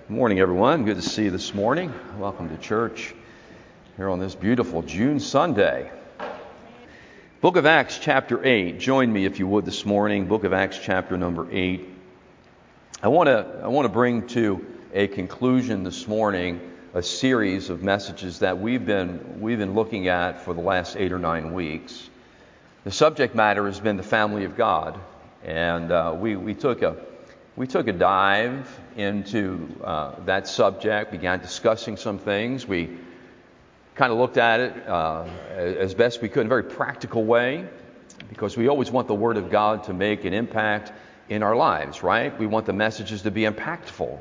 Good morning, everyone. Good to see you this morning. Welcome to church here on this beautiful June Sunday. Book of Acts, chapter 8. Join me, if you would, this morning. Book of Acts, chapter number 8. I want to bring to a conclusion this morning a series of messages that we've been looking at for the last 8 or 9 weeks. The subject matter has been the family of God, and we took a dive into that subject, began discussing some things. We kind of looked at it as best we could in a very practical way, because we always want the Word of God to make an impact in our lives, right? We want the messages to be impactful.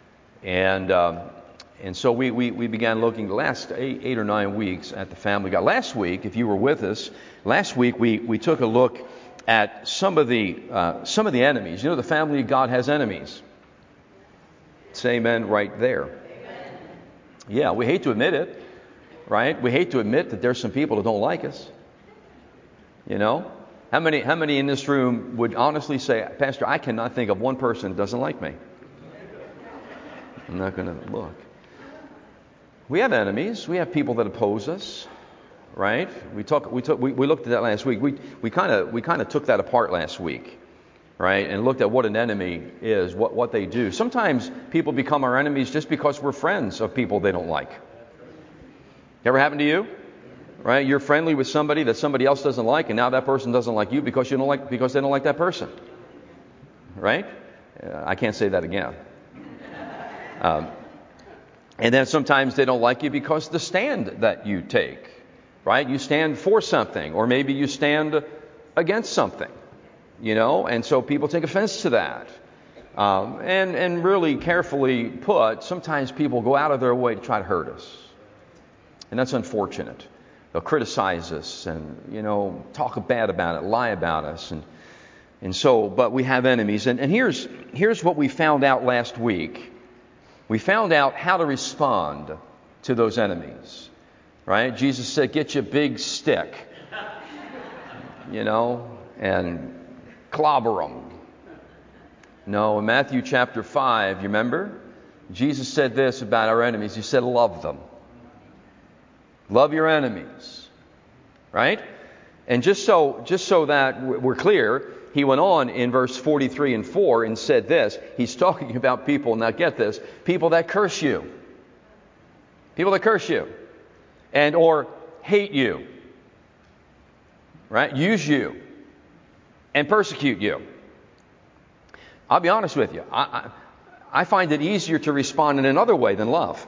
And so we began looking the last 8 or 9 weeks at the family of God. Last week, if you were with us, we took a look at some of the enemies. You know, the family of God has enemies. Say amen right there. Amen. Yeah, we hate to admit it, right? We hate to admit that there's some people that don't like us. You know? How many in this room would honestly say, Pastor, I cannot think of one person that doesn't like me? I'm not going to look. We have enemies. We have people that oppose us. Right? We looked at that last week. We kind of took that apart last week, right? And looked at what an enemy is, what they do. Sometimes people become our enemies just because we're friends of people they don't like. Ever happened to you? Right? You're friendly with somebody that somebody else doesn't like, and now that person doesn't like you because they don't like that person. Right? I can't say that again. And then sometimes they don't like you because the stand that you take. Right? You stand for something, or maybe you stand against something, you know, and so people take offense to that. And really carefully put, sometimes people go out of their way to try to hurt us. And that's unfortunate. They'll criticize us and, you know, talk bad about it, lie about us. And so, but we have enemies. And here's what we found out last week. We found out how to respond to those enemies. Right? Jesus said, get you a big stick, you know, and clobber them. No, in Matthew chapter 5, you remember? Jesus said this about our enemies. He said, love them. Love your enemies. Right? And just so that we're clear, he went on in verse 43 and 4 and said this. He's talking about people, now get this, people that curse you. People that curse you. And or hate you, right? Use you and persecute you. I'll be honest with you. I find it easier to respond in another way than love.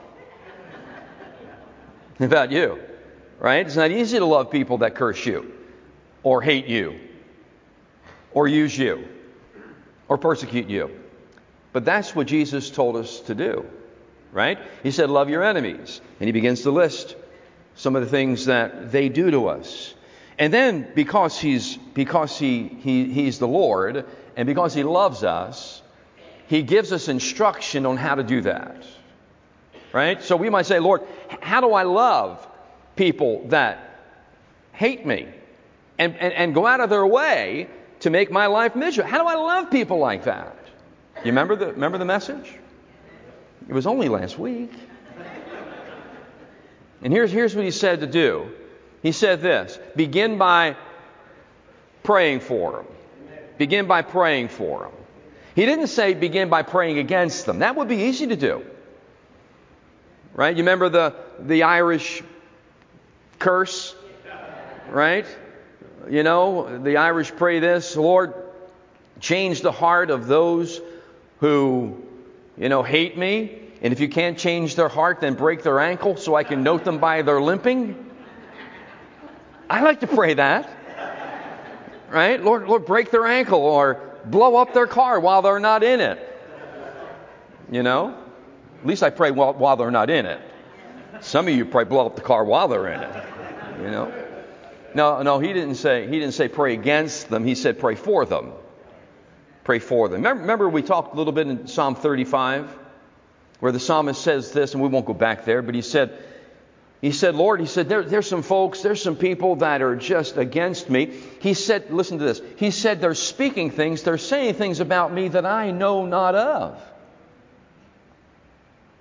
About you, right? It's not easy to love people that curse you or hate you or use you or persecute you. But that's what Jesus told us to do, right? He said, love your enemies. And he begins to list some of the things that they do to us. And then because he's the Lord, and because he loves us, he gives us instruction on how to do that. Right? So we might say, Lord, how do I love people that hate me and go out of their way to make my life miserable? How do I love people like that? You remember the message? It was only last week. And here's what he said to do. He said this, begin by praying for them. Begin by praying for them. He didn't say begin by praying against them. That would be easy to do. Right? You remember the Irish curse? Right? You know, the Irish pray this, Lord, change the heart of those who, you know, hate me. And if you can't change their heart, then break their ankle so I can note them by their limping. I like to pray that. Right? Lord, break their ankle or blow up their car while they're not in it. You know? At least I pray while they're not in it. Some of you pray blow up the car while they're in it. You know? No, he didn't say pray against them. He said pray for them. Pray for them. Remember we talked a little bit in Psalm 35? Where the psalmist says this, and we won't go back there, but he said, Lord, there's some folks, there's some people that are just against me. He said, listen to this. He said, they're speaking things, they're saying things about me that I know not of.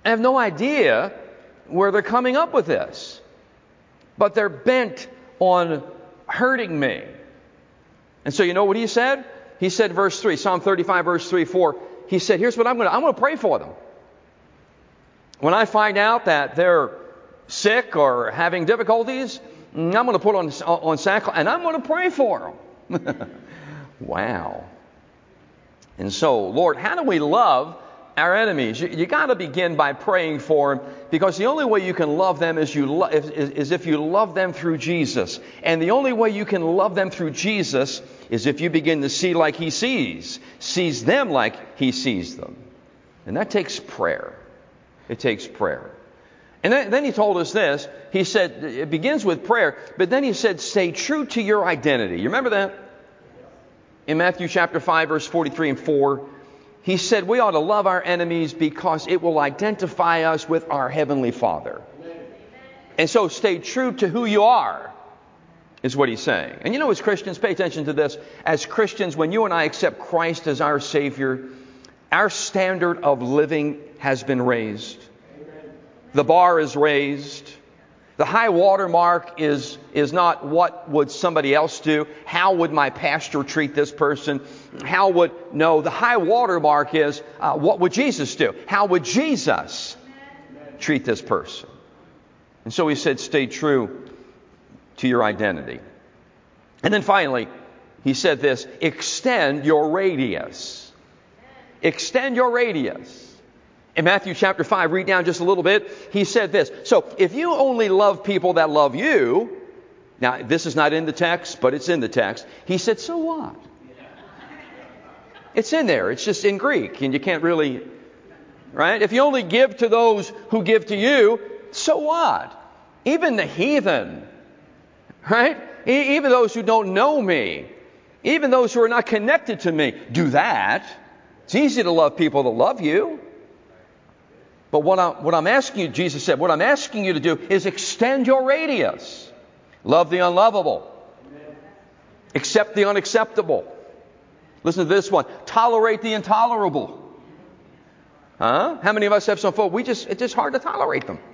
I have no idea where they're coming up with this. But they're bent on hurting me. And so you know what he said? He said, verse 3, Psalm 35, verse 3, 4. He said, here's what I'm going to pray for them. When I find out that they're sick or having difficulties, I'm going to put on sackcloth and I'm going to pray for them. Wow. And so, Lord, how do we love our enemies? You got to begin by praying for them, because the only way you can love them is if you love them through Jesus. And the only way you can love them through Jesus is if you begin to see like He sees them like He sees them. And that takes prayer. It takes prayer. And then He told us this. He said, it begins with prayer, but then He said, stay true to your identity. You remember that? In Matthew chapter 5, verse 43 and 4, He said we ought to love our enemies because it will identify us with our Heavenly Father. And so stay true to who you are, is what He's saying. And you know, as Christians, pay attention to this. As Christians, when you and I accept Christ as our Savior, our standard of living has been raised. The bar is raised. The high water mark is not what would somebody else do. How would my pastor treat this person? No, the high water mark is what would Jesus do? How would Jesus treat this person? And so He said, stay true to your identity. And then finally, He said this, extend your radius. Extend your radius. In Matthew chapter 5, read down just a little bit, He said this. So if you only love people that love you, now this is not in the text, but it's in the text. He said, so what? It's in there. It's just in Greek, and you can't really, right? If you only give to those who give to you, so what? Even the heathen, right? Even those who don't know me, even those who are not connected to me, do that. It's easy to love people that love you. But what I'm asking you, Jesus said, what I'm asking you to do is extend your radius. Love the unlovable. Accept the unacceptable. Listen to this one. Tolerate the intolerable. Huh? How many of us have some folk, it's just hard to tolerate them.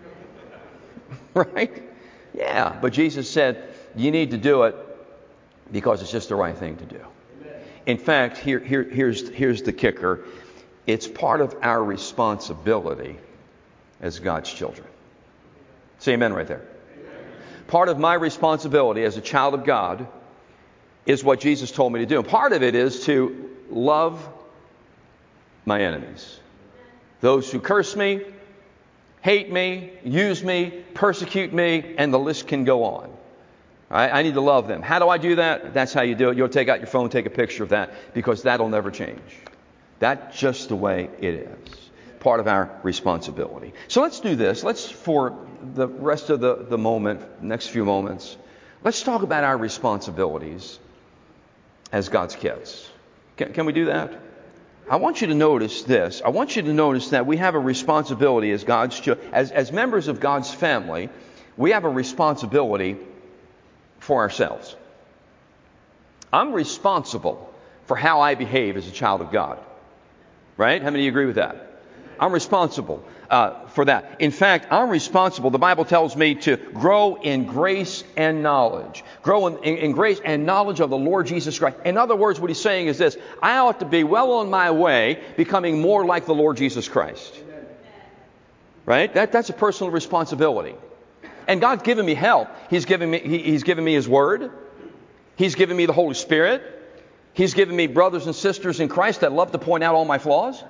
Right? Yeah. But Jesus said, you need to do it because it's just the right thing to do. In fact, here's the kicker. It's part of our responsibility as God's children. Say amen right there. Part of my responsibility as a child of God is what Jesus told me to do. And part of it is to love my enemies. Those who curse me, hate me, use me, persecute me, and the list can go on. I need to love them. How do I do that? That's how you do it. You'll take out your phone, take a picture of that, because that'll never change. That's just the way it is. Part of our responsibility. So let's do this. Let's, for the rest of the next few moments, let's talk about our responsibilities as God's kids. Can we do that? I want you to notice this. I want you to notice that we have a responsibility as God's children, as members of God's family. We have a responsibility for ourselves. I'm responsible for how I behave as a child of God. Right? How many of you agree with that? I'm responsible for that. In fact, I'm responsible, the Bible tells me, to grow in grace and knowledge. Grow in grace and knowledge of the Lord Jesus Christ. In other words, what He's saying is this. I ought to be well on my way becoming more like the Lord Jesus Christ. Right? That's a personal responsibility. And God's given me help. He's given me His Word. He's given me the Holy Spirit. He's given me brothers and sisters in Christ that love to point out all my flaws.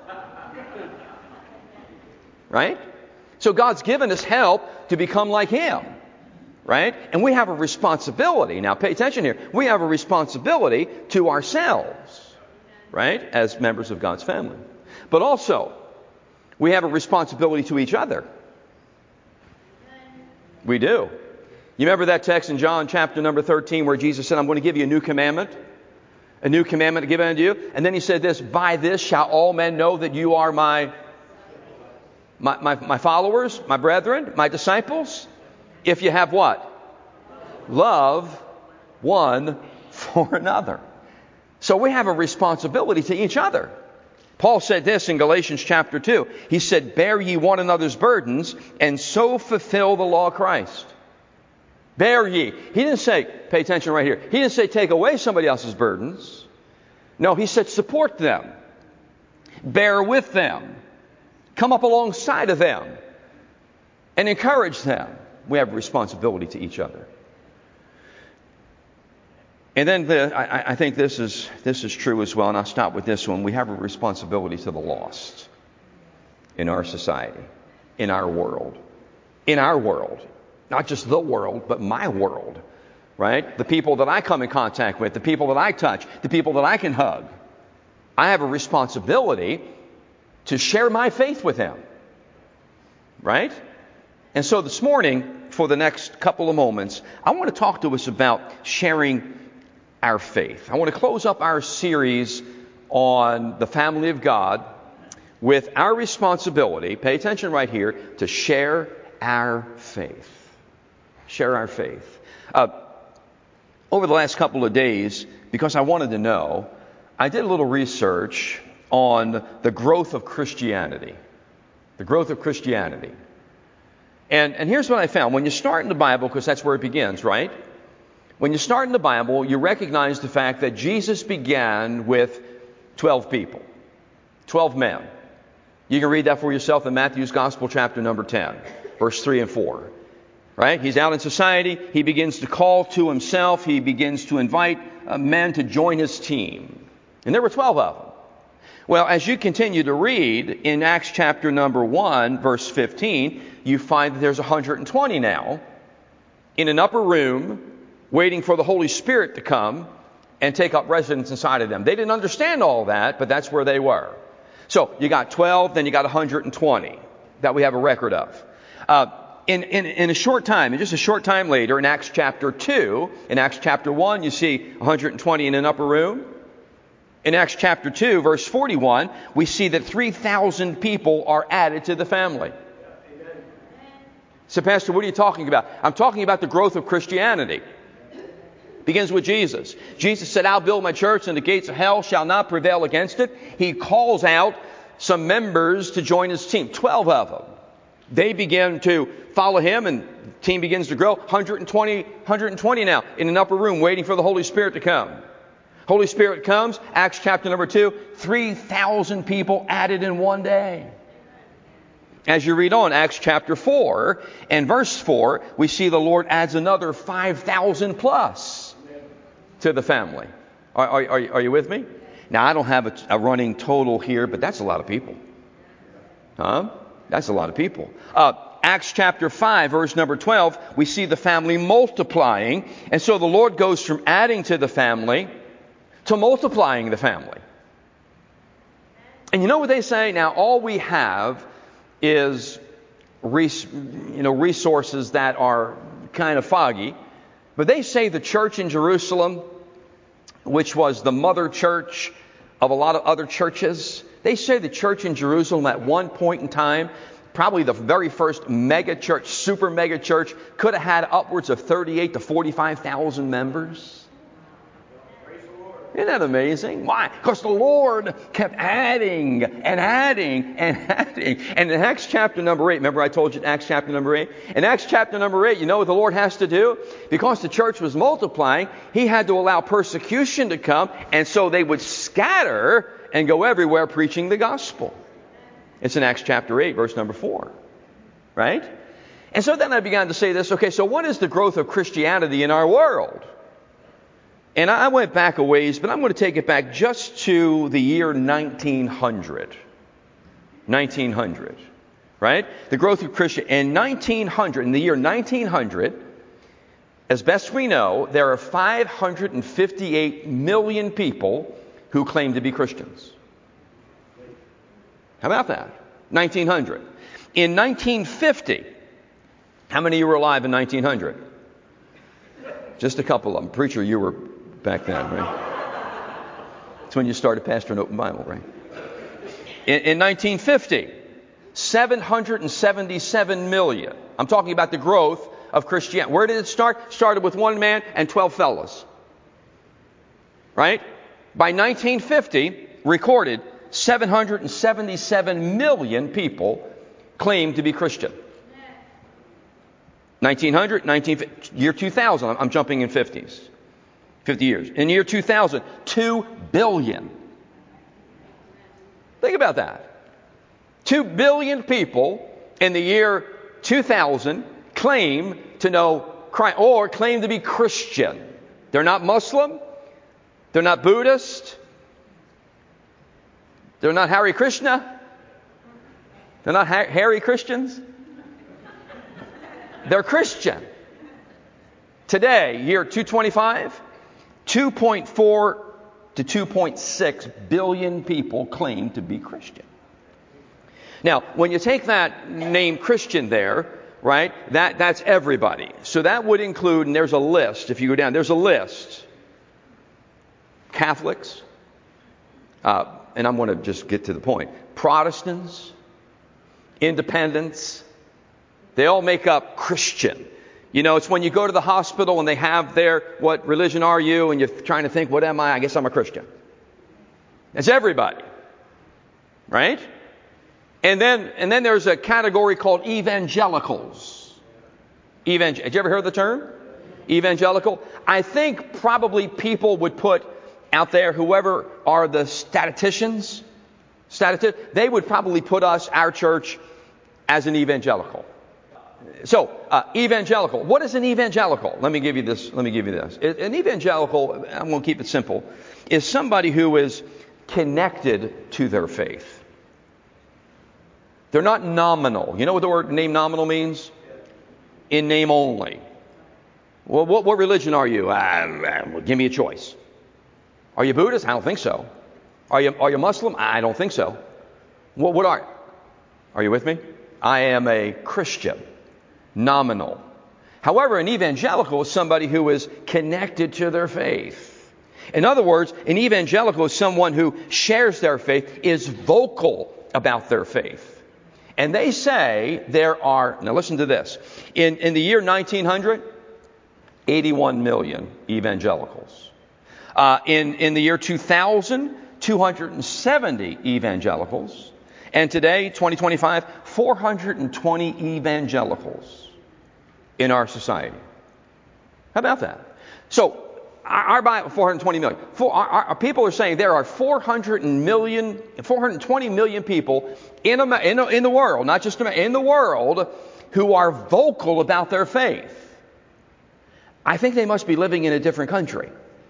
Right? So God's given us help to become like Him. Right? And we have a responsibility. Now pay attention here. We have a responsibility to ourselves. Right? As members of God's family. But also, we have a responsibility to each other. We do. You remember that text in John chapter number 13 where Jesus said, I'm going to give you a new commandment. A new commandment given unto you. And then He said this, by this shall all men know that you are my followers, my brethren, my disciples. If you have what? Love one for another. So we have a responsibility to each other. Paul said this in Galatians chapter 2. He said, bear ye one another's burdens, and so fulfill the law of Christ. Bear ye. He didn't say, pay attention right here. He didn't say take away somebody else's burdens. No, he said support them. Bear with them. Come up alongside of them. And encourage them. We have a responsibility to each other. And then I think this is true as well, and I'll stop with this one. We have a responsibility to the lost in our society, in our world. In our world. Not just the world, but my world. Right? The people that I come in contact with, the people that I touch, the people that I can hug. I have a responsibility to share my faith with them. Right? And so this morning, for the next couple of moments, I want to talk to us about sharing our faith. I want to close up our series on the family of God with our responsibility, pay attention right here, to share our faith. Share our faith. Over the last couple of days, because I wanted to know, I did a little research on the growth of Christianity. The growth of Christianity. And here's what I found. When you start in the Bible, because that's where it begins, right? When you start in the Bible, you recognize the fact that Jesus began with 12 people. 12 men. You can read that for yourself in Matthew's Gospel, chapter number 10, verse 3 and 4. Right? He's out in society. He begins to call to himself. He begins to invite men to join his team. And there were 12 of them. Well, as you continue to read in Acts chapter number 1, verse 15, you find that there's 120 now in an upper room waiting for the Holy Spirit to come and take up residence inside of them. They didn't understand all that, but that's where they were. So you got 12, then you got 120 that we have a record of. In a short time, and just a short time later, in Acts chapter 2, in Acts chapter 1, you see 120 in an upper room. In Acts chapter 2, verse 41, we see that 3,000 people are added to the family. So, Pastor, what are you talking about? I'm talking about the growth of Christianity. Begins with Jesus. Jesus said, I'll build my church and the gates of hell shall not prevail against it. He calls out some members to join his team, 12 of them. They begin to follow him and the team begins to grow. 120 now in an upper room waiting for the Holy Spirit to come. Holy Spirit comes, Acts chapter number 2, 3,000 people added in one day. As you read on, Acts chapter 4 and verse 4, we see the Lord adds another 5,000 plus to the family. Are you with me? Now, I don't have a running total here, but that's a lot of people. That's a lot of people. Acts chapter 5, verse number 12, we see the family multiplying. And so the Lord goes from adding to the family to multiplying the family. And you know what they say? Now, all we have is resources that are kind of foggy. But they say the church in Jerusalem, which was the mother church of a lot of other churches, they say the church in Jerusalem at one point in time, probably the very first mega church, super mega church, could have had upwards of 38 to 45,000 members. Isn't that amazing? Why? Because the Lord kept adding and adding and adding. And in Acts chapter number 8, remember I told you in Acts chapter number 8? In Acts chapter number 8, you know what the Lord has to do? Because the church was multiplying, He had to allow persecution to come, and so they would scatter and go everywhere preaching the gospel. It's in Acts chapter 8, verse number 4. Right? And so then I began to say this, okay, so what is the growth of Christianity in our world? And I went back a ways, but I'm going to take it back just to the year 1900. 1900, right? The growth of Christianity. In 1900, in the year 1900, as best we know, there are 558 million people who claim to be Christians. How about that? 1900. In 1950, how many of you were alive in 1900? Just a couple of them. Preacher, you were back then, right? It's when you started pastoring Open Bible, right? In 1950, 777 million. I'm talking about the growth of Christianity. Where did it start? Started with one man and 12 fellows. Right? By 1950, recorded 777 million people claim to be Christian. 1900, year 2000, I'm jumping in 50s. 50 years. In the year 2000, 2 billion. Think about that. 2 billion people in the year 2000 claim to know Christ or claim to be Christian. They're not Muslim. They're not Buddhist. They're not Hare Krishna. They're not Harry Christians. They're Christian. Today, year 225, 2.4 to 2.6 billion people claim to be Christian. Now, when you take that name Christian there, right, that's everybody. So that would include, and there's a list, if you go down, there's a list. Catholics, and I'm going to just get to the point. Protestants, Independents, they all make up Christian. You know, it's when you go to the hospital and they have their, what religion are you? And you're trying to think, what am I? I guess I'm a Christian. That's everybody. Right? And then there's a category called evangelicals. Did you ever hear the term? Evangelical? I think probably people would put out there, whoever are the statisticians, they would probably put us, our church, as an evangelical. So, evangelical. What is an evangelical? Let me give you this. An evangelical, I'm going to keep it simple, is somebody who is connected to their faith. They're not nominal. You know what the word name nominal means? In name only. Well, what religion are you? Give me a choice. Are you Buddhist? I don't think so. Are you Muslim? I don't think so. What are you? Are you with me? I am a Christian. Nominal. However, an evangelical is somebody who is connected to their faith. In other words, an evangelical is someone who shares their faith, is vocal about their faith. And they say there are, now listen to this, in the year 1900, 81 million evangelicals. In the year 2000, 270 evangelicals. And today, 2025, 420 evangelicals in our society. How about that? So, our Bible, 420 million. Our people are saying there are 420 million people in the world, not just in the world, who are vocal about their faith. I think they must be living in a different country.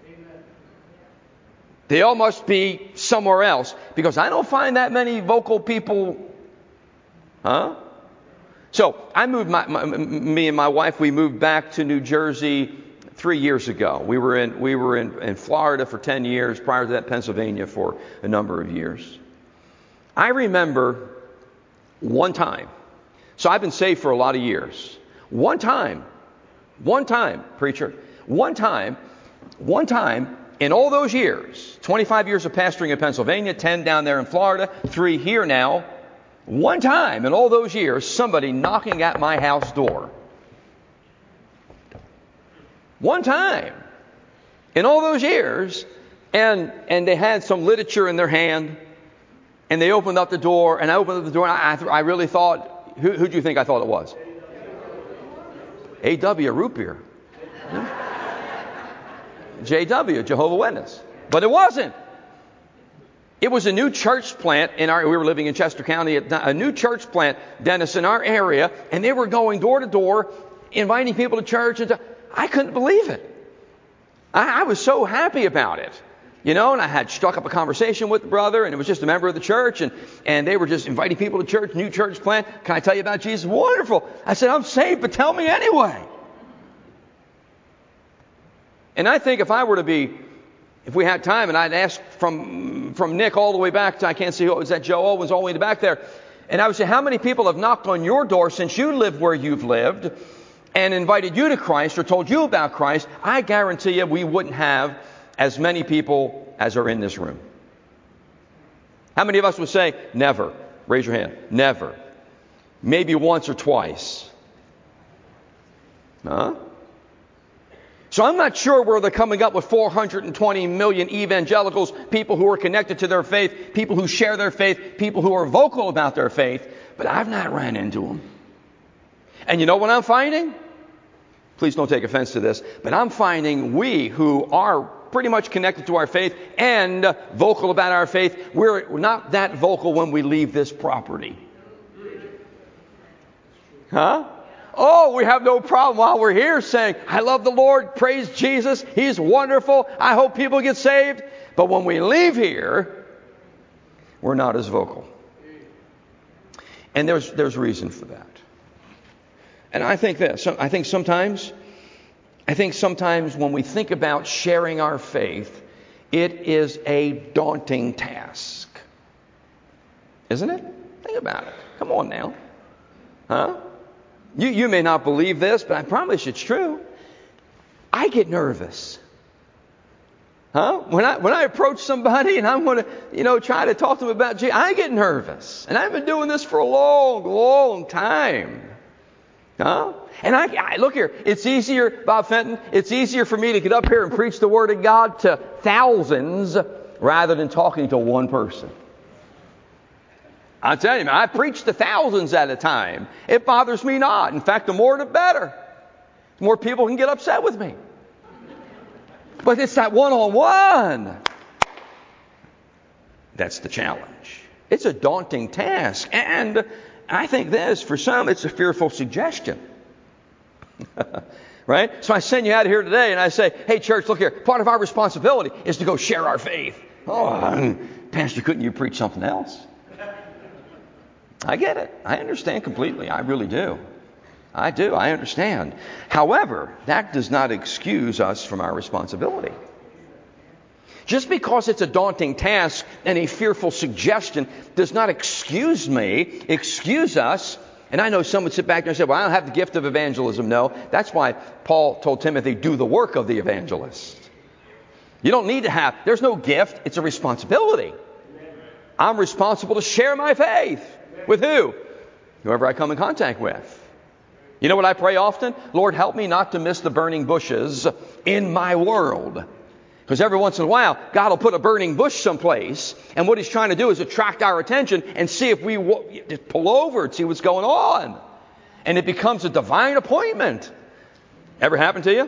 They all must be somewhere else, because I don't find that many vocal people. Huh? So I moved. Me and my wife, we moved back to New Jersey 3 years ago. We were in Florida for 10 years. Prior to that, Pennsylvania for a number of years. I remember one time. So I've been saved for a lot of years. One time, preacher. One time. In all those years, 25 years of pastoring in Pennsylvania, 10 down there in Florida, 3 here now. One time in all those years, somebody knocking at my house door. One time in all those years, and they had some literature in their hand, and they opened up the door, and I opened up the door, and I really thought, who do you think I thought it was? A.W. root beer. J.W., Jehovah's Witness. But it wasn't. It was a new church plant we were living in Chester County, a new church plant, Dennis, in our area, and they were going door to door, inviting people to church. I couldn't believe it. I was so happy about it. You know, and I had struck up a conversation with the brother, and it was just a member of the church, and they were just inviting people to church, new church plant. Can I tell you about Jesus? Wonderful. I said, I'm saved, but tell me anyway. And I think if we had time, and I'd ask from Nick all the way back to, I can't see who it was, that Joe Owens all the way back there, and I would say, how many people have knocked on your door since you live where you've lived and invited you to Christ or told you about Christ? I guarantee you we wouldn't have as many people as are in this room. How many of us would say, never? Raise your hand. Never. Maybe once or twice. Huh? So I'm not sure where they're coming up with 420 million evangelicals, people who are connected to their faith, people who share their faith, people who are vocal about their faith, but I've not ran into them. And you know what I'm finding? Please don't take offense to this, but I'm finding we who are pretty much connected to our faith and vocal about our faith, we're not that vocal when we leave this property. Huh? Oh, we have no problem while we're here saying, I love the Lord, praise Jesus, He's wonderful, I hope people get saved. But when we leave here, we're not as vocal. And there's reason for that. And I think this. I think sometimes when we think about sharing our faith, it is a daunting task. Isn't it? Think about it. Come on now. Huh? You may not believe this, but I promise it's true. I get nervous. Huh? When I approach somebody and I'm going to, try to talk to them about Jesus, I get nervous. And I've been doing this for a long, long time. Huh? And I look here, it's easier, Bob Fenton, it's easier for me to get up here and preach the Word of God to thousands rather than talking to one person. I tell you, man, I preach to thousands at a time. It bothers me not. In fact, the more the better. The more people can get upset with me. But it's that one-on-one. That's the challenge. It's a daunting task. And I think this, for some, it's a fearful suggestion. Right? So I send you out of here today and I say, hey, church, look here. Part of our responsibility is to go share our faith. Oh, Pastor, couldn't you preach something else? I get it. I understand completely. I really do. I do. I understand. However, that does not excuse us from our responsibility. Just because it's a daunting task and a fearful suggestion does not excuse us. And I know some would sit back there and say, well, I don't have the gift of evangelism. No, that's why Paul told Timothy, do the work of the evangelist. You don't need to have, there's no gift. It's a responsibility. I'm responsible to share my faith. With who? Whoever I come in contact with. You know what I pray often? Lord, help me not to miss the burning bushes in my world. Because every once in a while, God will put a burning bush someplace, and what He's trying to do is attract our attention and see if we just pull over and see what's going on. And it becomes a divine appointment. Ever happened to you?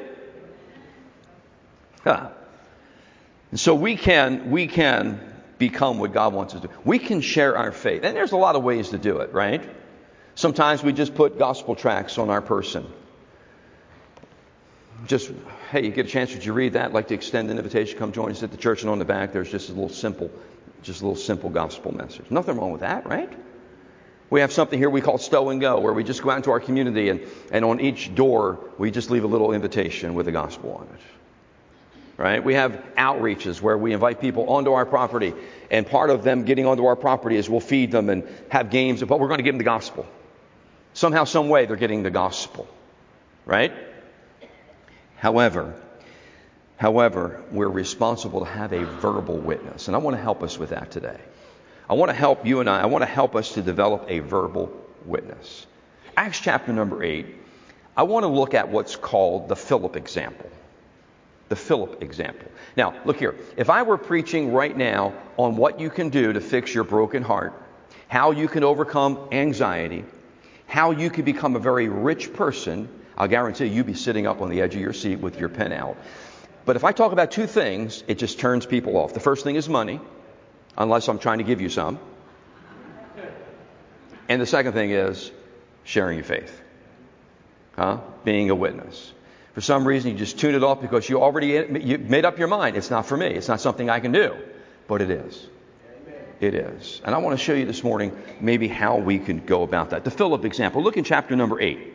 Huh. And so we can become what God wants us to do. We can share our faith. And there's a lot of ways to do it, right? Sometimes we just put gospel tracts on our person. Just, hey, you get a chance, would you read that? I'd like to extend an invitation, come join us at the church. And on the back, there's just a little simple gospel message. Nothing wrong with that, right? We have something here we call Stow and Go, where we just go out into our community and on each door, we just leave a little invitation with the gospel on it. Right? We have outreaches where we invite people onto our property, and part of them getting onto our property is we'll feed them and have games, but we're going to give them the gospel. Somehow, some way, they're getting the gospel. Right? However, we're responsible to have a verbal witness, and I want to help us with that today. I want to help you and I want to help us to develop a verbal witness. Acts chapter number 8, I want to look at what's called the Philip example. The Philip example. Now, look here. If I were preaching right now on what you can do to fix your broken heart, how you can overcome anxiety, how you can become a very rich person, I'll guarantee you'd be sitting up on the edge of your seat with your pen out. But if I talk about two things, it just turns people off. The first thing is money, unless I'm trying to give you some. And the second thing is sharing your faith. Being a witness. For some reason, you just tune it off because you made up your mind. It's not for me. It's not something I can do. But it is. It is. And I want to show you this morning maybe how we can go about that. The Philip example. Look in chapter number 8.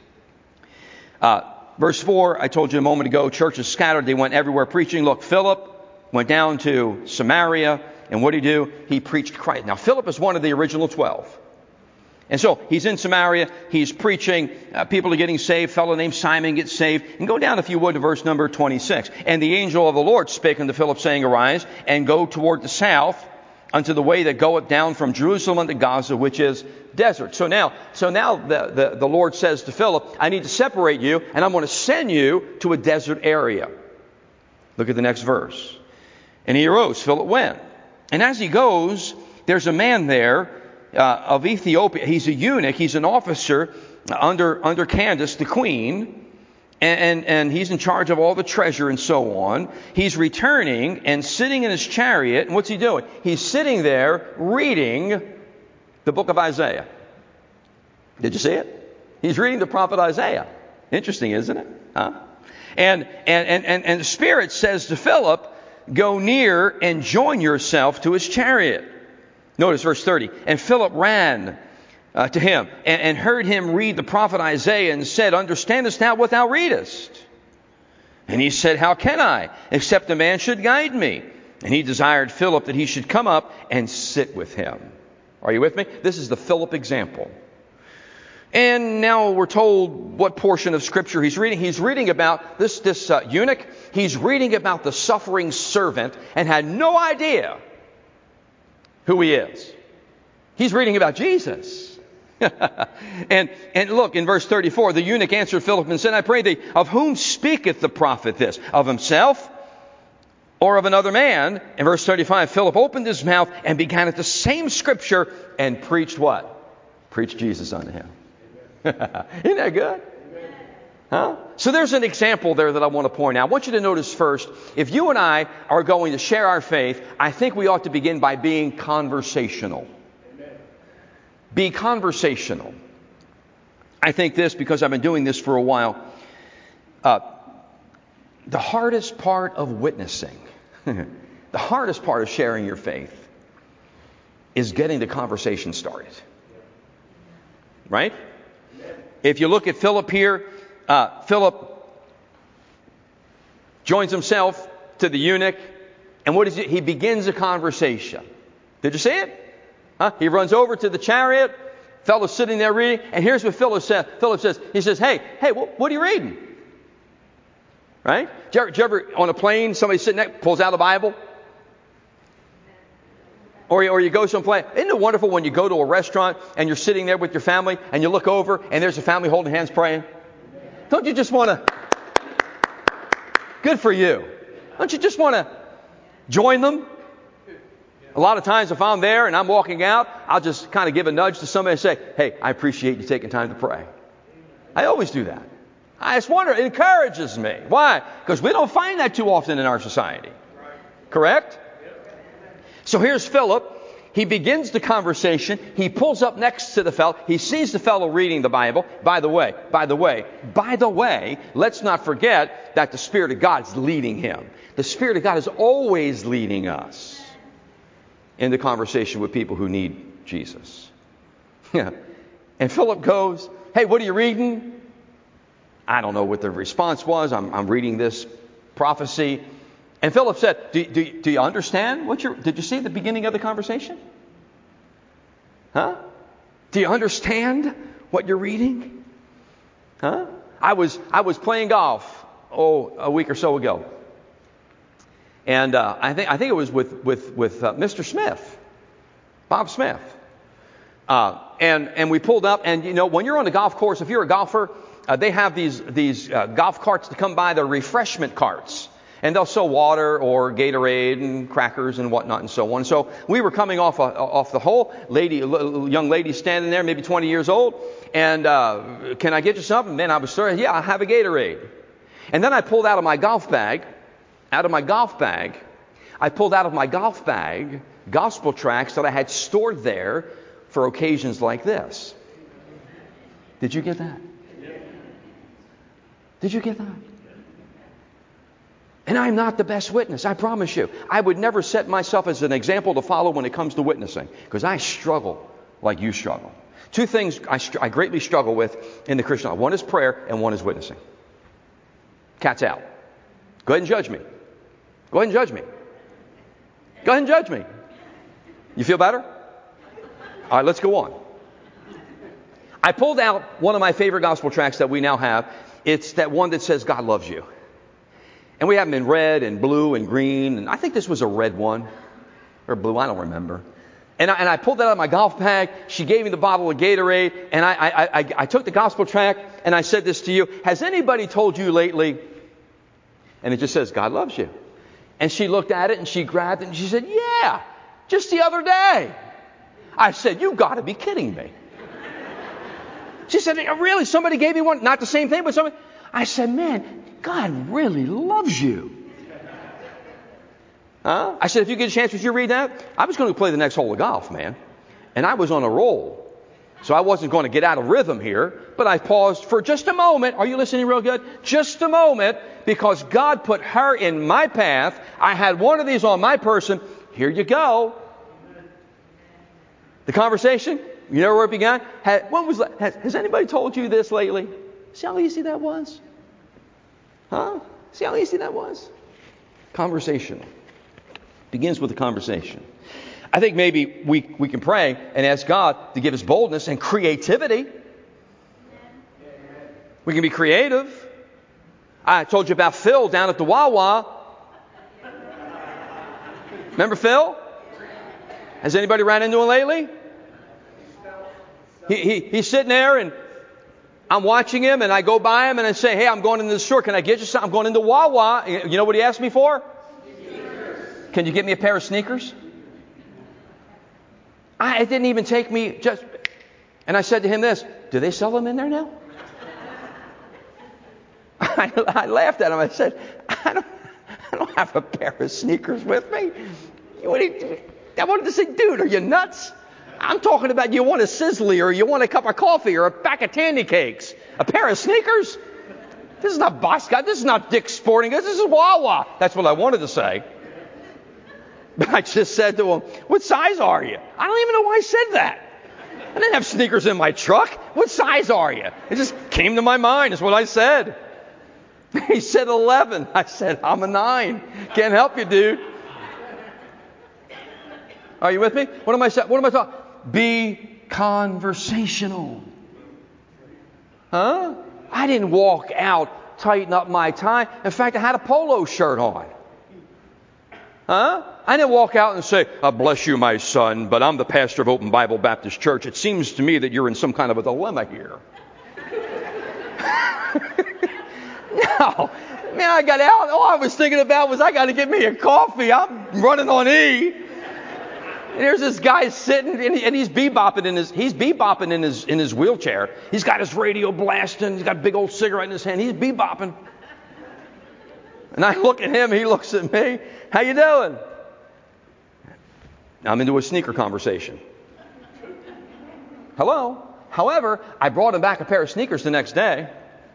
Verse 4, I told you a moment ago, churches scattered. They went everywhere preaching. Look, Philip went down to Samaria. And what did he do? He preached Christ. Now, Philip is one of the original 12. And so he's in Samaria, he's preaching, people are getting saved, a fellow named Simon gets saved. And go down, if you would, to verse number 26. And the angel of the Lord spake unto Philip, saying, Arise, and go toward the south, unto the way that goeth down from Jerusalem unto Gaza, which is desert. So now the Lord says to Philip, I need to separate you, and I'm going to send you to a desert area. Look at the next verse. And he arose, Philip went. And as he goes, there's a man there of Ethiopia. He's a eunuch. He's an officer under Candace, the queen. And he's in charge of all the treasure and so on. He's returning and sitting in his chariot. And what's he doing? He's sitting there reading the book of Isaiah. Did you see it? He's reading the prophet Isaiah. Interesting, isn't it? Huh? And the Spirit says to Philip, go near and join yourself to his chariot. Notice verse 30. And Philip ran to him and heard him read the prophet Isaiah and said, understandest thou what thou readest? And he said, how can I, except a man should guide me? And he desired Philip that he should come up and sit with him. Are you with me? This is the Philip example. And now we're told what portion of Scripture he's reading. He's reading about this eunuch. He's reading about the suffering servant and had no idea who he is. He's reading about Jesus. and look, in verse 34, the eunuch answered Philip and said, I pray thee, of whom speaketh the prophet this? Of himself or of another man? In verse 35, Philip opened his mouth and began at the same Scripture and preached what? Preached Jesus unto him. Isn't that good? Huh? So there's an example there that I want to point out. I want you to notice first, if you and I are going to share our faith, I think we ought to begin by being conversational. Be conversational. I think this because I've been doing this for a while. The hardest part of witnessing, the hardest part of sharing your faith is getting the conversation started. Right? If you look at Philip here, Philip joins himself to the eunuch. And what is it? He begins a conversation. Did you see it? He runs over to the chariot. Fellow's sitting there reading. And here's what Philip says. He says, hey, what are you reading? Right? Did you ever on a plane, somebody sitting there pulls out a Bible? Or you go someplace. Isn't it wonderful when you go to a restaurant and you're sitting there with your family and you look over and there's a family holding hands praying? Don't you just want to... Good for you. Don't you just want to join them? A lot of times if I'm there and I'm walking out, I'll just kind of give a nudge to somebody and say, hey, I appreciate you taking time to pray. I always do that. I just wonder, it encourages me. Why? Because we don't find that too often in our society. Correct? So here's Philip. He begins the conversation. He pulls up next to the fellow. He sees the fellow reading the Bible. By the way, let's not forget that the Spirit of God is leading him. The Spirit of God is always leading us in the conversation with people who need Jesus. Yeah. And Philip goes, hey, what are you reading? I don't know what the response was. I'm reading this prophecy. And Philip said, do you understand did you see the beginning of the conversation? Huh? Do you understand what you're reading? Huh? I was playing golf, a week or so ago. And I think it was with Mr. Smith, Bob Smith. And we pulled up, and you know, when you're on the golf course, if you're a golfer, they have these golf carts that come by, the refreshment carts. And they'll sell water or Gatorade and crackers and whatnot and so on. So we were coming off the hole. Young lady standing there, maybe 20 years old. And can I get you something? Then I was saying, yeah, I'll have a Gatorade. And then I pulled out of my golf bag, gospel tracts that I had stored there for occasions like this. Did you get that? Did you get that? And I'm not the best witness, I promise you. I would never set myself as an example to follow when it comes to witnessing, because I struggle like you struggle. Two things I greatly struggle with in the Christian life. One is prayer and one is witnessing. Cat's out. Go ahead and judge me. Go ahead and judge me. Go ahead and judge me. You feel better? All right, let's go on. I pulled out one of my favorite gospel tracts that we now have. It's that one that says God loves you. And we have them in red and blue and green. And I think this was a red one. or blue, I don't remember. And I pulled that out of my golf bag. She gave me the bottle of Gatorade, and I took the gospel tract, and I said this to you. Has anybody told you lately? And it just says, God loves you. And she looked at it, and she grabbed it, and she said, yeah, just the other day. I said, you got to be kidding me. She said, really? Somebody gave me one? Not the same thing, but somebody. I said, man, God really loves you. Huh? I said, if you get a chance, would you read that? I was going to play the next hole of golf, man. And I was on a roll. So I wasn't going to get out of rhythm here. But I paused for just a moment. Are you listening real good? Just a moment. Because God put her in my path. I had one of these on my person. Here you go. The conversation, you know where it began? Has anybody told you this lately? See how easy that was? Huh? See how easy that was? Conversational. Begins with a conversation. I think maybe we can pray and ask God to give us boldness and creativity. We can be creative. I told you about Phil down at the Wawa. Remember Phil? Has anybody ran into him lately? He's sitting there and I'm watching him and I go by him and I say, hey, I'm going into the store. Can I get you something? I'm going into Wawa. You know what he asked me for? Can you get me a pair of sneakers? It didn't even take me just... And I said to him this, do they sell them in there now? I laughed at him. I said, I don't have a pair of sneakers with me. I wanted to say, dude, are you nuts? I'm talking about you want a Sizzly or you want a cup of coffee or a pack of Tandy Cakes. A pair of sneakers? This is not Boss Guy. This is not Dick's Sporting Goods. This is Wawa. That's what I wanted to say. But I just said to him, what size are you? I don't even know why I said that. I didn't have sneakers in my truck. What size are you? It just came to my mind. That's what I said. He said 11. I said, I'm a 9. Can't help you, dude. Are you with me? What am I talking? Be conversational. Huh? I didn't walk out, tighten up my tie. In fact, I had a polo shirt on. Huh? I didn't walk out and say, bless you, my son, but I'm the pastor of Open Bible Baptist Church. It seems to me that you're in some kind of a dilemma here. No. Man, I got out. All I was thinking about was I got to get me a coffee. I'm running on E. And there's this guy sitting, and he's bebopping in his wheelchair. He's got his radio blasting. He's got a big old cigarette in his hand. He's bebopping. And I look at him. He looks at me. How you doing? I'm into a sneaker conversation. Hello? However, I brought him back a pair of sneakers the next day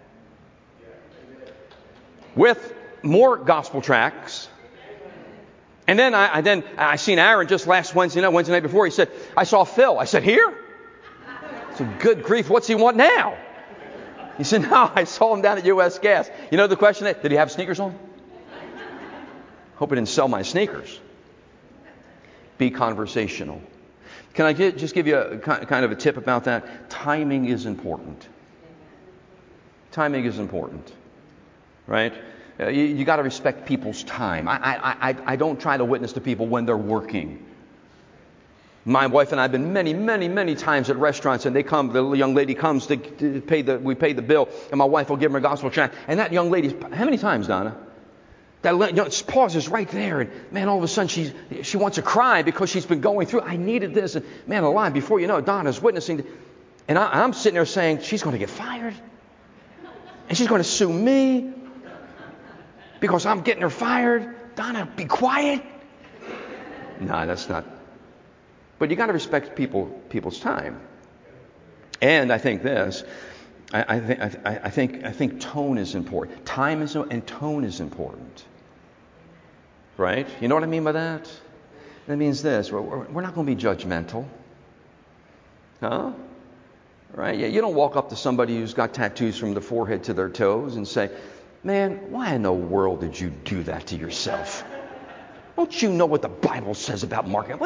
with more gospel tracts. And then I seen Aaron just last Wednesday night before. He said, I saw Phil. I said, here? I said, good grief, what's he want now? He said, no, I saw him down at U.S. Gas. You know the question? Did he have sneakers on? Hope he didn't sell my sneakers. Be conversational. Can I just give you kind of a tip about that? Timing is important. Timing is important. Right? You got to respect people's time. I don't try to witness to people when they're working. My wife and I have been many, many, many times at restaurants, and they come. The young lady comes to pay we pay the bill, and my wife will give her a gospel tract. And that young lady, how many times, Donna? That pauses right there, and man, all of a sudden she wants to cry because she's been going through. I needed this, and man, alive. Before you know it, Donna's witnessing, and I'm sitting there saying she's going to get fired, and she's going to sue me. Because I'm getting her fired. Donna, be quiet. No, that's not. But you got to respect people's time. And I think this. I think tone is important. Time is and tone is important. Right? You know what I mean by that? That means this. We're not going to be judgmental. Huh? Right? You don't walk up to somebody who's got tattoos from the forehead to their toes and say, man, why in the world did you do that to yourself? Don't you know what the Bible says about marketing?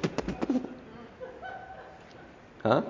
Huh?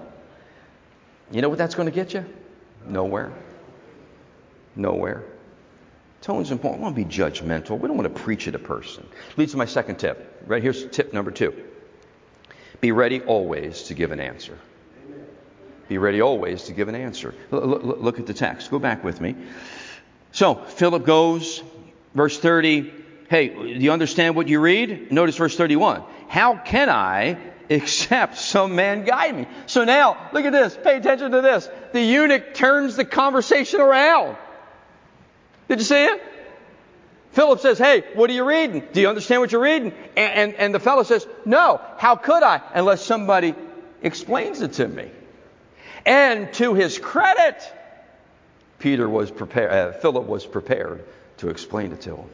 You know what that's going to get you? Nowhere. Nowhere. Tone's important. We don't want to be judgmental. We don't want to preach at a person. Leads to my second tip. Right here's tip number 2. Be ready always to give an answer. Be ready always to give an answer. Look at the text. Go back with me. So Philip goes, verse 30. Hey, do you understand what you read? Notice verse 31. How can I except some man guide me? So now, look at this. Pay attention to this. The eunuch turns the conversation around. Did you see it? Philip says, hey, what are you reading? Do you understand what you're reading? And the fellow says, no, how could I? Unless somebody explains it to me. And to his credit, Philip was prepared to explain it to him.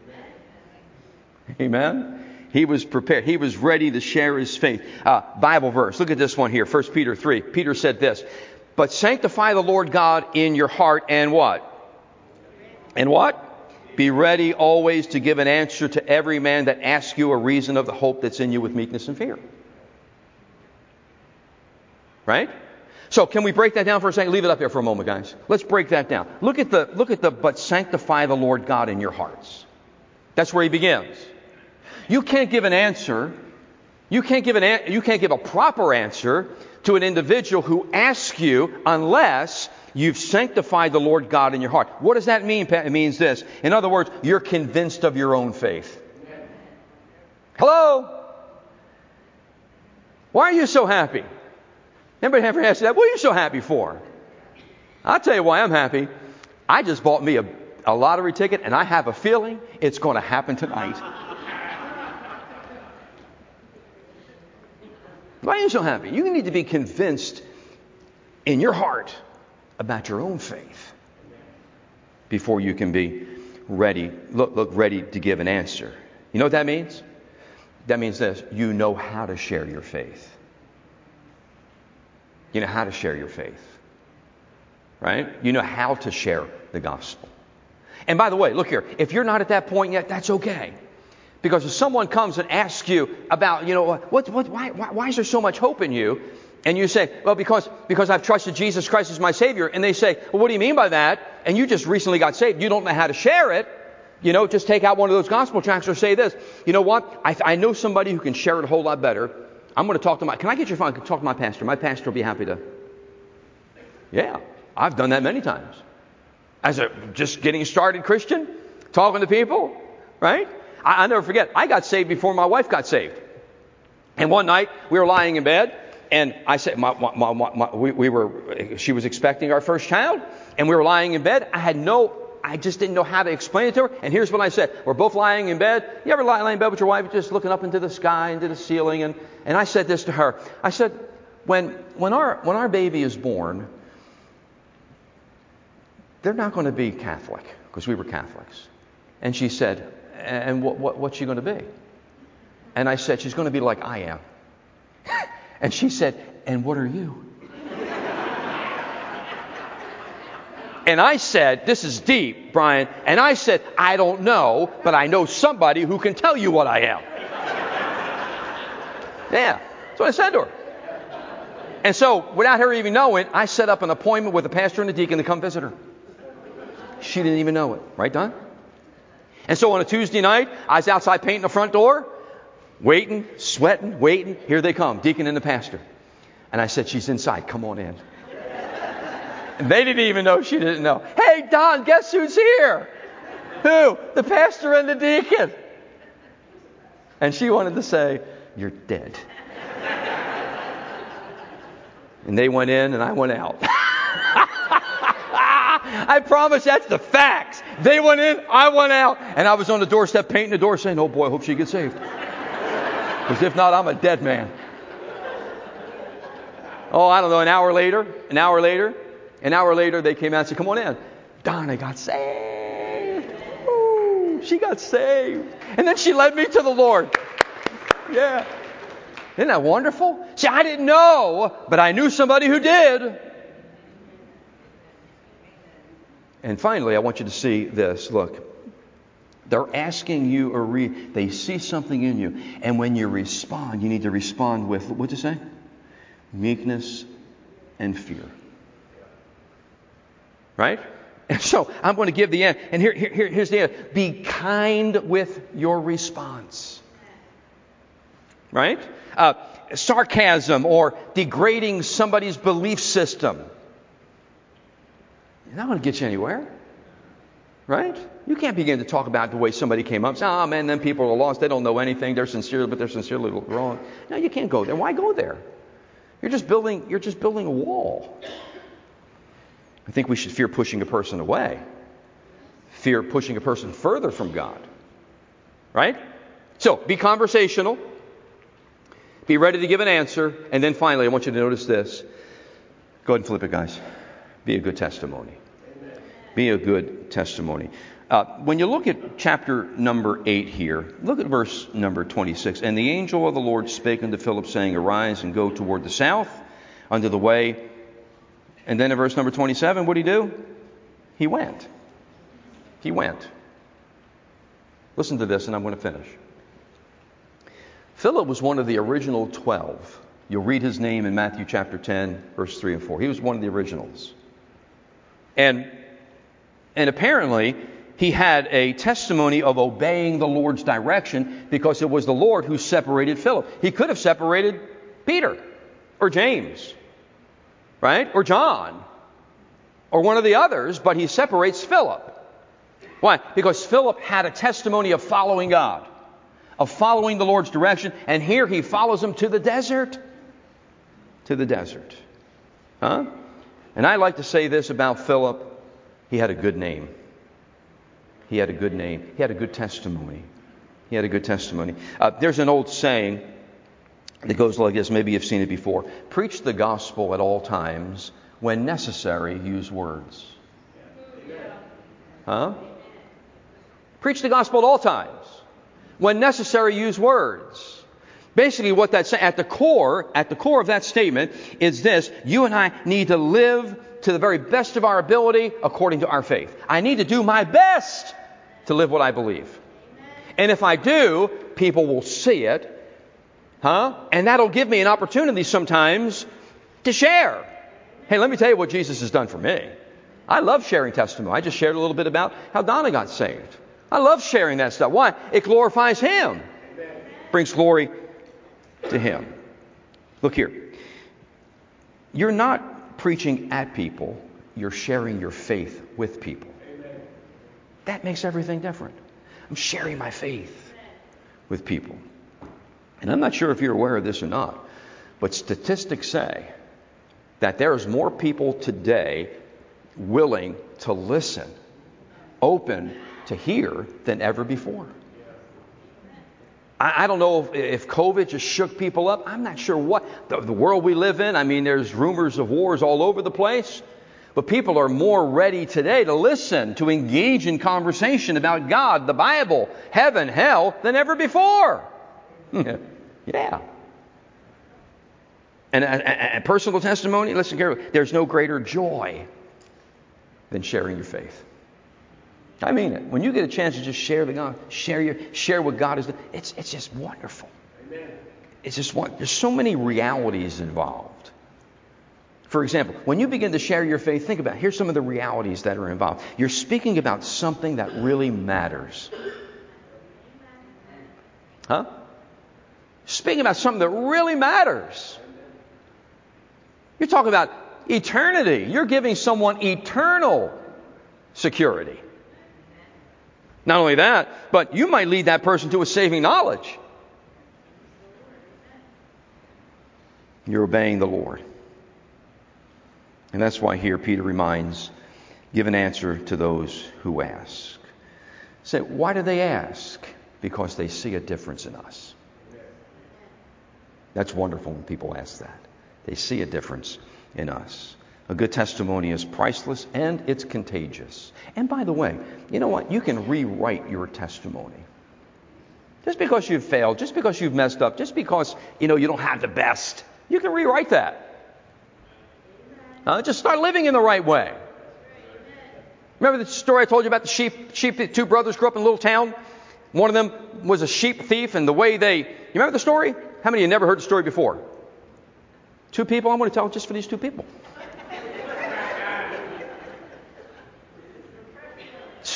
Amen? He was prepared. He was ready to share his faith. Bible verse. Look at this one here. 1 Peter 3. Peter said this. But sanctify the Lord God in your heart and what? And what? Be ready always to give an answer to every man that asks you a reason of the hope that's in you with meekness and fear. Right? So can we break that down for a second? Leave it up there for a moment, guys. Let's break that down. Look at the but sanctify the Lord God in your hearts. That's where he begins. You can't give an answer. You can't give a proper answer to an individual who asks you unless you've sanctified the Lord God in your heart. What does that mean? It means this. In other words, you're convinced of your own faith. Hello? Why are you so happy? Anybody ever asked that? What are you so happy for? I'll tell you why I'm happy. I just bought me a lottery ticket, and I have a feeling it's going to happen tonight. Why are you so happy? You need to be convinced in your heart about your own faith before you can be ready, look ready to give an answer. You know what that means? That means this. You know how to share your faith. You know how to share your faith. Right? You know how to share the gospel. And by the way, look here. If you're not at that point yet, that's okay. Because if someone comes and asks you about, why is there so much hope in you? And you say, well, because I've trusted Jesus Christ as my Savior. And they say, well, what do you mean by that? And you just recently got saved. You don't know how to share it. Just take out one of those gospel tracts or say this. You know what? I know somebody who can share it a whole lot better. I'm going to talk to can I get your phone? Talk to my pastor. My pastor will be happy to. Yeah, I've done that many times. As a just getting started Christian, talking to people, right? I never forget. I got saved before my wife got saved. And one night we were lying in bed, and I said, she was expecting our first child, and we were lying in bed. I just didn't know how to explain it to her. And here's what I said. We're both lying in bed. You ever lie in bed with your wife, just looking up into the sky, into the ceiling? And I said this to her. I said, when our baby is born, they're not going to be Catholic, because we were Catholics. And she said, and what's she going to be? And I said, she's going to be like I am. And she said, and what are you? And I said, this is deep, Brian. And I said, I don't know, but I know somebody who can tell you what I am. Yeah, that's what I said to her. And so, without her even knowing, I set up an appointment with the pastor and the deacon to come visit her. She didn't even know it. Right, Don? And so on a Tuesday night, I was outside painting the front door, waiting, sweating, waiting. Here they come, deacon and the pastor. And I said, she's inside. Come on in. And they didn't even know she didn't know. Hey, Don, guess who's here? Who? The pastor and the deacon. And she wanted to say, you're dead. And they went in and I went out. I promise that's the facts. They went in, I went out, and I was on the doorstep painting the door saying, oh boy, I hope she gets saved. Because if not, I'm a dead man. Oh, I don't know, an hour later, they came out and said, come on in. Donna got saved. Ooh, she got saved. And then she led me to the Lord. Yeah. Isn't that wonderful? See, I didn't know, but I knew somebody who did. And finally, I want you to see this. Look, they're asking you they see something in you. And when you respond, you need to respond with, what'd you say? Meekness and fear. Right? And so I'm going to give the end. And here's the end. Be kind with your response. Right? Sarcasm or degrading somebody's belief system. You're not going to get you anywhere. Right? You can't begin to talk about the way somebody came up and say, oh man, them people are lost. They don't know anything. They're sincere, but they're sincerely wrong. No, you can't go there. Why go there? You're just building a wall. I think we should fear pushing a person away. Fear pushing a person further from God. Right? So, be conversational. Be ready to give an answer. And then finally, I want you to notice this. Go ahead and flip it, guys. Be a good testimony. Amen. Be a good testimony. When you look at chapter number 8 here, look at verse number 26. And the angel of the Lord spake unto Philip, saying, Arise and go toward the south unto the way. And then in verse number 27, what did he do? He went. He went. Listen to this, and I'm going to finish. Philip was one of the original 12. You'll read his name in Matthew chapter 10, verse 3 and 4. He was one of the originals. And apparently, he had a testimony of obeying the Lord's direction because it was the Lord who separated Philip. He could have separated Peter or James, right? Or John or one of the others, but he separates Philip. Why? Because Philip had a testimony of following God, of following the Lord's direction, and here he follows him to the desert. To the desert. Huh? And I like to say this about Philip. He had a good name. He had a good name. He had a good testimony. He had a good testimony. There's an old saying that goes like this. Maybe you've seen it before. Preach the gospel at all times. When necessary, use words. Huh? Preach the gospel at all times. When necessary, use words. Basically, what that's saying, at the core of that statement is this: you and I need to live to the very best of our ability according to our faith. I need to do my best to live what I believe. And if I do, people will see it. Huh? And that'll give me an opportunity sometimes to share. Hey, let me tell you what Jesus has done for me. I love sharing testimony. I just shared a little bit about how Donna got saved. I love sharing that stuff. Why? It glorifies Him. Brings glory to Him. Look here. You're not preaching at people. You're sharing your faith with people. That makes everything different. I'm sharing my faith with people. And I'm not sure if you're aware of this or not, but statistics say that there's more people today willing to listen, open to hear than ever before. I don't know if COVID just shook people up. I'm not sure what. The world we live in, I mean, there's rumors of wars all over the place. But people are more ready today to listen, to engage in conversation about God, the Bible, heaven, hell, than ever before. Yeah. And personal testimony, listen carefully, there's no greater joy than sharing your faith. I mean it. When you get a chance to just share the God, share what God has done, it's just wonderful. Amen. It's just there's so many realities involved. For example, when you begin to share your faith, think about, here's some of the realities that are involved. You're speaking about something that really matters. Huh? Speaking about something that really matters. You're talking about eternity. You're giving someone eternal security. Not only that, but you might lead that person to a saving knowledge. You're obeying the Lord. And that's why here Peter reminds, give an answer to those who ask. Say, why do they ask? Because they see a difference in us. That's wonderful when people ask that. They see a difference in us. A good testimony is priceless and it's contagious. And by the way, you know what? You can rewrite your testimony. Just because you've failed, just because you've messed up, just because, you don't have the best, you can rewrite that. Just start living in the right way. Remember the story I told you about the sheep? Two brothers grew up in a little town. One of them was a sheep thief, and the way you remember the story? How many of you never heard the story before? Two people? I'm going to tell it just for these two people.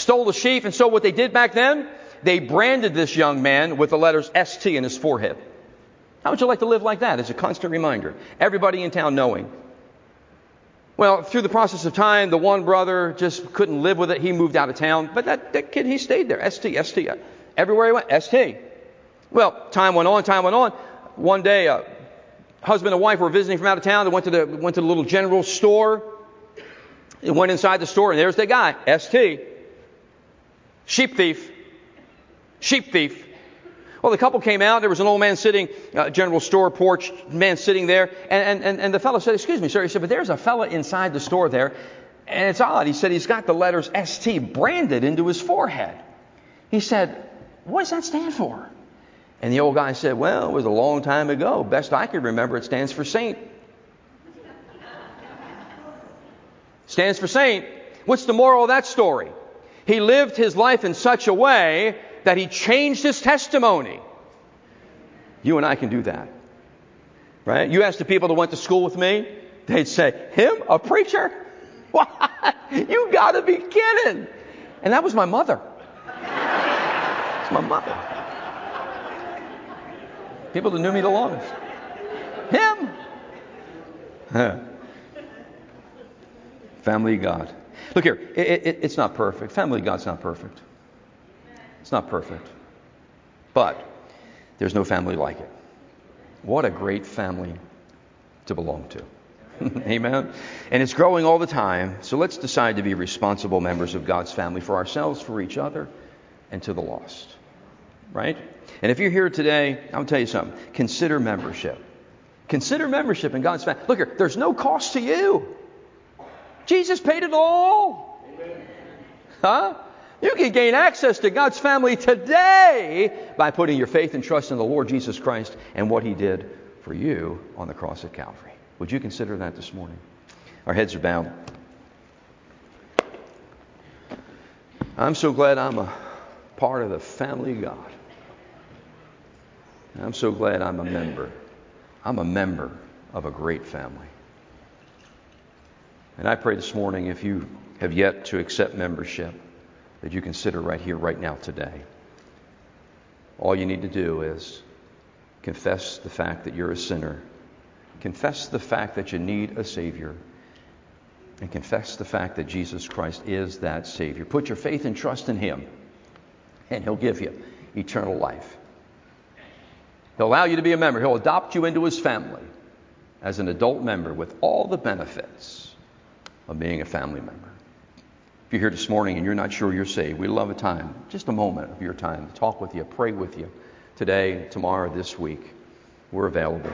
stole the sheaf. And so what they did back then, they branded this young man with the letters ST in his forehead. How would you like to live like that as a constant reminder? Everybody in town knowing. Well, through the process of time, the one brother just couldn't live with it. He moved out of town. But that kid, he stayed there. ST. Everywhere he went, ST. Well, time went on. One day, husband and wife were visiting from out of town. They went to the little general store. They went inside the store, and there's the guy, ST. Sheep thief. Well, the couple came out. There was an old man sitting, general store porch, man sitting there. And the fellow said, "Excuse me, sir." He said, "But there's a fella inside the store there. And it's odd." He said, "He's got the letters ST branded into his forehead." He said, "What does that stand for?" And the old guy said, "Well, it was a long time ago. Best I could remember, it stands for saint." Stands for saint. What's the moral of that story? He lived his life in such a way that he changed his testimony. You and I can do that. Right? You ask the people that went to school with me, they'd say, "Him? A preacher? What? You got to be kidding." And that was my mother. It's my mother. People that knew me the longest. Him? Family of God. Look here, it's not perfect. Family of God's not perfect. It's not perfect. But there's no family like it. What a great family to belong to. Amen? And it's growing all the time. So let's decide to be responsible members of God's family for ourselves, for each other, and to the lost. Right? And if you're here today, I'll tell you something. Consider membership. Consider membership in God's family. Look here, there's no cost to you. Jesus paid it all. Huh? You can gain access to God's family today by putting your faith and trust in the Lord Jesus Christ and what He did for you on the cross at Calvary. Would you consider that this morning? Our heads are bowed. I'm so glad I'm a part of the family of God. I'm so glad I'm a member. I'm a member of a great family. And I pray this morning, if you have yet to accept membership, that you consider right here, right now, today. All you need to do is confess the fact that you're a sinner. Confess the fact that you need a Savior. And confess the fact that Jesus Christ is that Savior. Put your faith and trust in Him, and He'll give you eternal life. He'll allow you to be a member. He'll adopt you into His family as an adult member with all the benefits of being a family member. If you're here this morning and you're not sure you're saved, we'd love a time, just a moment of your time, to talk with you, pray with you today, tomorrow, this week. We're available.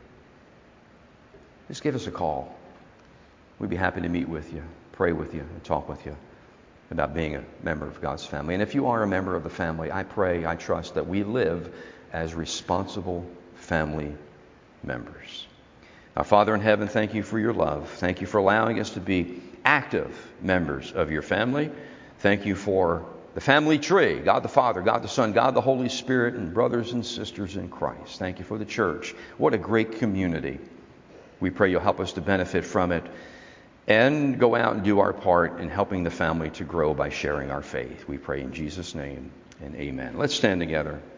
Just give us a call. We'd be happy to meet with you, pray with you, and talk with you about being a member of God's family. And if you are a member of the family, I pray, I trust that we live as responsible family members. Our Father in heaven, thank you for your love. Thank you for allowing us to be active members of your family. Thank you for the family tree, God the Father, God the Son, God the Holy Spirit, and brothers and sisters in Christ. Thank you for the church. What a great community. We pray you'll help us to benefit from it and go out and do our part in helping the family to grow by sharing our faith. We pray in Jesus' name and amen. Let's stand together.